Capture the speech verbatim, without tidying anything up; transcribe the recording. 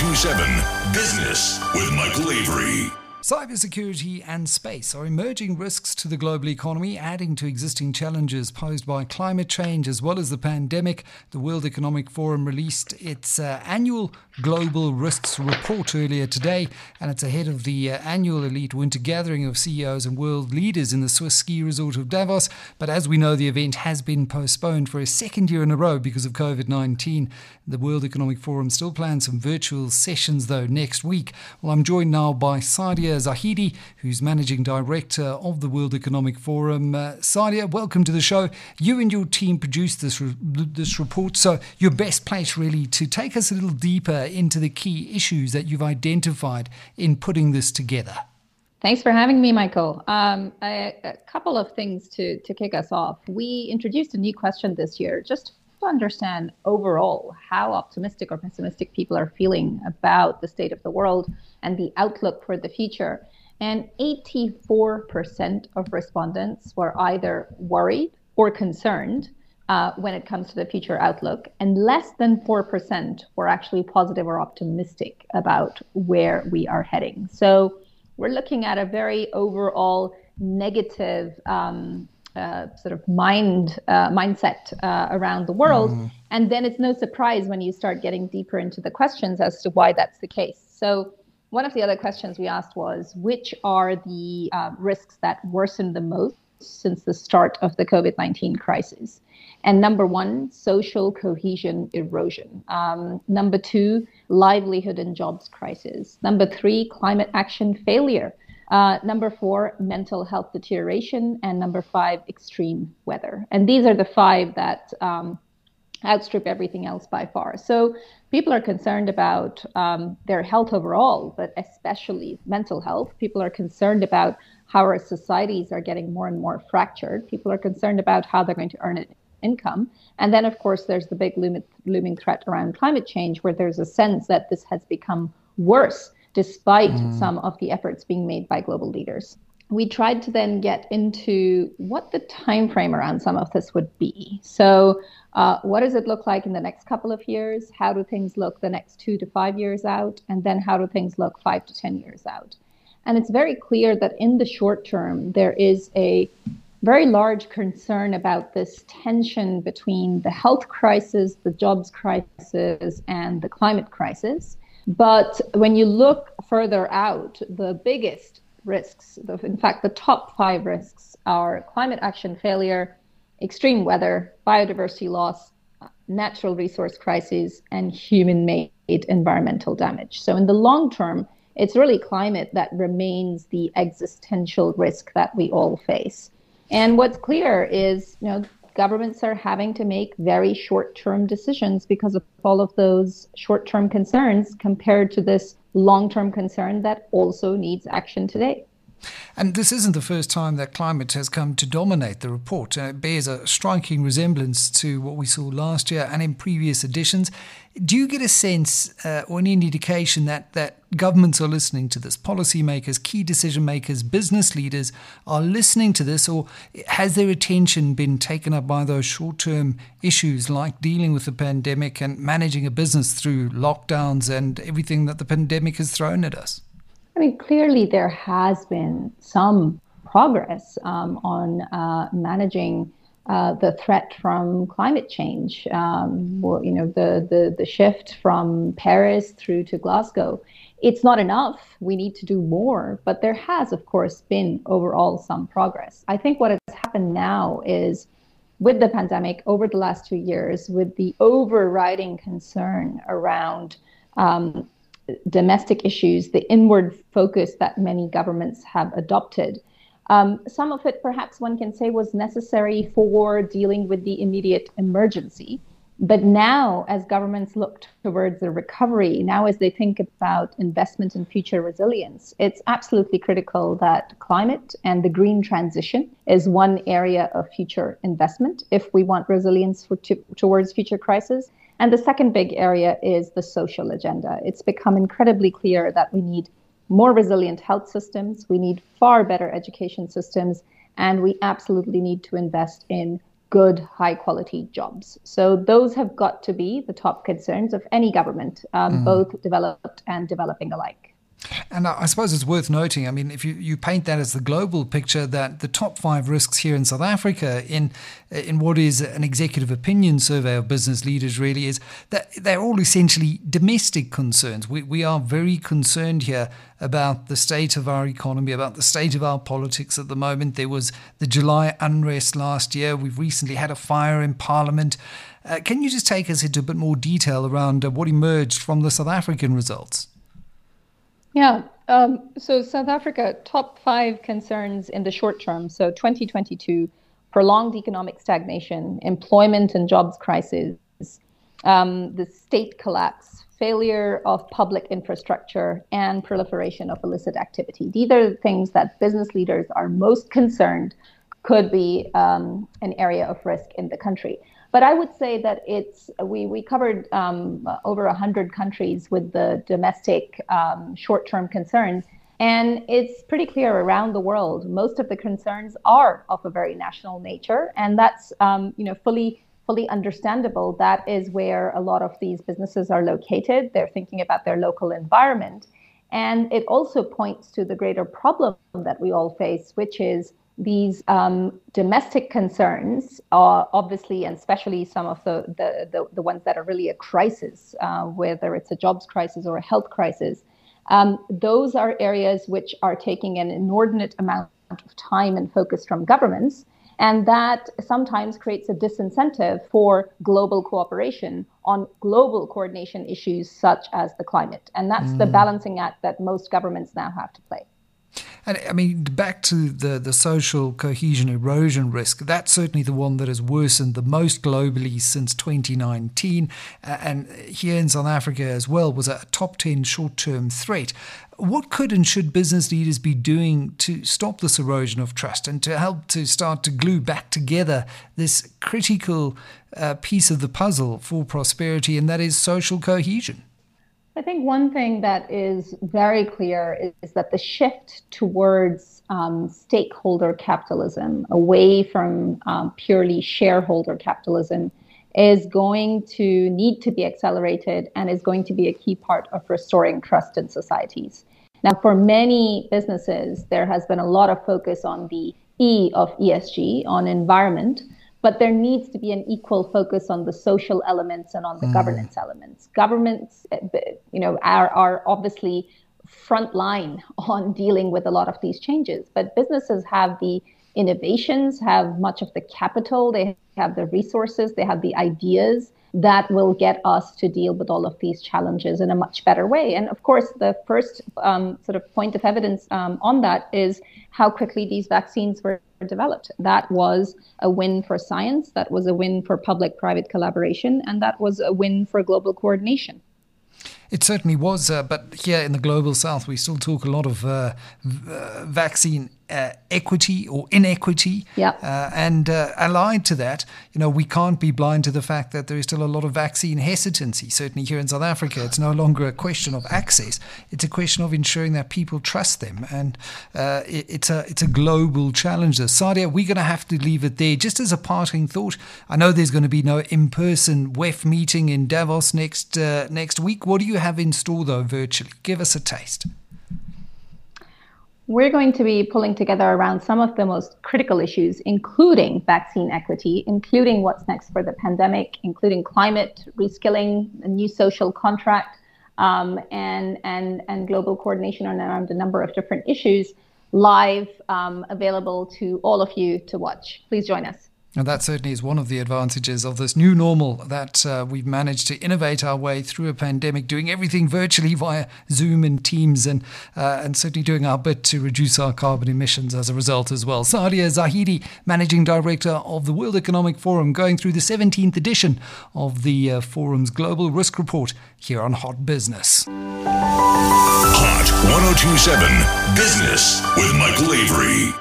two seven Business with Michael Avery. Cybersecurity and space are emerging risks to the global economy, adding to existing challenges posed by climate change as well as the pandemic. The World Economic Forum released its uh, annual Global Risks Report earlier today, and it's ahead of the uh, annual elite winter gathering of C E Os and world leaders in the Swiss ski resort of Davos. But as we know, the event has been postponed for a second year in a row because of covid nineteen. The World Economic Forum still plans some virtual sessions, though, next week. Well, I'm joined now by Sadia Zahidi, who's Managing Director of the World Economic Forum. Uh, Sadia, welcome to the show. You and your team produced this re- this report, so you're best placed really to take us a little deeper into the key issues that you've identified in putting this together. Thanks for having me, Michael. Um, a, a couple of things to, to kick us off. We introduced a new question this year, just to understand overall how optimistic or pessimistic people are feeling about the state of the world and the outlook for the future. And eighty-four percent of respondents were either worried or concerned uh, when it comes to the future outlook, and less than four percent were actually positive or optimistic about where we are heading. So we're looking at a very overall negative um, uh, sort of mind uh, mindset uh, around the world. Mm. And then it's no surprise when you start getting deeper into the questions as to why that's the case. So one of the other questions we asked was, which are the uh, risks that worsen the most since the start of the covid nineteen crisis? And number one, social cohesion erosion. Um, number two, livelihood and jobs crisis. Number three, climate action failure. Uh, number four, mental health deterioration. And number five, extreme weather. And these are the five that um, outstrip everything else by far. So people are concerned about um, their health overall, but especially mental health. People are concerned about how our societies are getting more and more fractured. People are concerned about how they're going to earn an income. And then, of course, there's the big loom- looming threat around climate change, where there's a sense that this has become worse despite mm. some of the efforts being made by global leaders. We tried to then get into what the time frame around some of this would be. So uh, what does it look like in the next couple of years? How do things look the next two to five years out? And then how do things look five to ten years out? And it's very clear that in the short term, there is a very large concern about this tension between the health crisis, the jobs crisis, and the climate crisis. But when you look further out, the biggest risks, in fact, the top five risks are climate action failure, extreme weather, biodiversity loss, natural resource crises, and human-made environmental damage. So in the long term, it's really climate that remains the existential risk that we all face. And what's clear is, you know, governments are having to make very short-term decisions because of all of those short-term concerns compared to this long-term concern that also needs action today. And this isn't the first time that climate has come to dominate the report. Uh, it bears a striking resemblance to what we saw last year and in previous editions. Do you get a sense uh, or any indication that, that governments are listening to this? Policymakers, key decision makers, business leaders are listening to this, or has their attention been taken up by those short-term issues like dealing with the pandemic and managing a business through lockdowns and everything that the pandemic has thrown at us? I mean, clearly there has been some progress um, on uh, managing uh, the threat from climate change. Um, well, you know, the, the the shift from Paris through to Glasgow. It's not enough. We need to do more. But there has, of course, been overall some progress. I think what has happened now is, with the pandemic over the last two years, with the overriding concern around um, domestic issues, the inward focus that many governments have adopted. Um, some of it, perhaps one can say, was necessary for dealing with the immediate emergency. But now, as governments look towards the recovery, now as they think about investment in future resilience, it's absolutely critical that climate and the green transition is one area of future investment if we want resilience for to, towards future crises. And the second big area is the social agenda. It's become incredibly clear that we need more resilient health systems, we need far better education systems, and we absolutely need to invest in good, high quality jobs. So those have got to be the top concerns of any government, um, mm. both developed and developing alike. And I suppose it's worth noting, I mean, if you, you paint that as the global picture, that the top five risks here in South Africa in in what is an executive opinion survey of business leaders really is that they're all essentially domestic concerns. We, we are very concerned here about the state of our economy, about the state of our politics at the moment. There was the July unrest last year. We've recently had a fire in Parliament. Uh, can you just take us into a bit more detail around uh, what emerged from the South African results? Yeah, um, so South Africa, top five concerns in the short term. So twenty twenty-two, prolonged economic stagnation, employment and jobs crisis, um, the state collapse, failure of public infrastructure, and proliferation of illicit activity. These are the things that business leaders are most concerned could be um, an area of risk in the country. But I would say that it's we we covered um, over one hundred countries with the domestic um, short-term concerns. And it's pretty clear around the world, most of the concerns are of a very national nature. And that's um, you know fully fully understandable. That is where a lot of these businesses are located. They're thinking about their local environment. And it also points to the greater problem that we all face, which is these um, domestic concerns are obviously, and especially some of the, the, the, the ones that are really a crisis, uh, whether it's a jobs crisis or a health crisis, um, those are areas which are taking an inordinate amount of time and focus from governments. And that sometimes creates a disincentive for global cooperation on global coordination issues such as the climate. And that's mm. the balancing act that most governments now have to play. And I mean, back to the, the social cohesion erosion risk, that's certainly the one that has worsened the most globally since twenty nineteen. Uh, and here in South Africa as well was a top ten short-term threat. What could and should business leaders be doing to stop this erosion of trust and to help to start to glue back together this critical uh, piece of the puzzle for prosperity, and that is social cohesion? I think one thing that is very clear is, is that the shift towards um, stakeholder capitalism, away from um, purely shareholder capitalism, is going to need to be accelerated and is going to be a key part of restoring trust in societies. Now, for many businesses, there has been a lot of focus on the E of E S G, on environment. But there needs to be an equal focus on the social elements and on the mm. governance elements. Governments, you know, are, are obviously frontline on dealing with a lot of these changes. But businesses have the innovations, have much of the capital, they have the resources, they have the ideas that will get us to deal with all of these challenges in a much better way. And of course, the first um, sort of point of evidence um, on that is how quickly these vaccines were developed. That was a win for science, that was a win for public-private collaboration, and that was a win for global coordination. It certainly was, uh, but here in the global south, we still talk a lot of uh, v- uh, vaccine uh, equity or inequity. Yeah. Uh, and uh, allied to that, you know, we can't be blind to the fact that there is still a lot of vaccine hesitancy. Certainly here in South Africa, it's no longer a question of access. It's a question of ensuring that people trust them. And uh, it, it's a it's a global challenge. Sadia, we're going to have to leave it there. Just as a parting thought, I know there's going to be no in-person W E F meeting in Davos next uh, next week. What do you have in store, though, virtually? Give us a taste. We're going to be pulling together around some of the most critical issues, including vaccine equity, including what's next for the pandemic, including climate, reskilling, a new social contract, um, and, and, and global coordination around a number of different issues, live, um, available to all of you to watch. Please join us. And that certainly is one of the advantages of this new normal, that uh, we've managed to innovate our way through a pandemic, doing everything virtually via Zoom and Teams, and uh, and certainly doing our bit to reduce our carbon emissions as a result as well. Sadia Zahidi, Managing Director of the World Economic Forum, going through the seventeenth edition of the uh, Forum's Global Risk Report here on Hot Business. Hot ten twenty-seven Business with Michael Avery.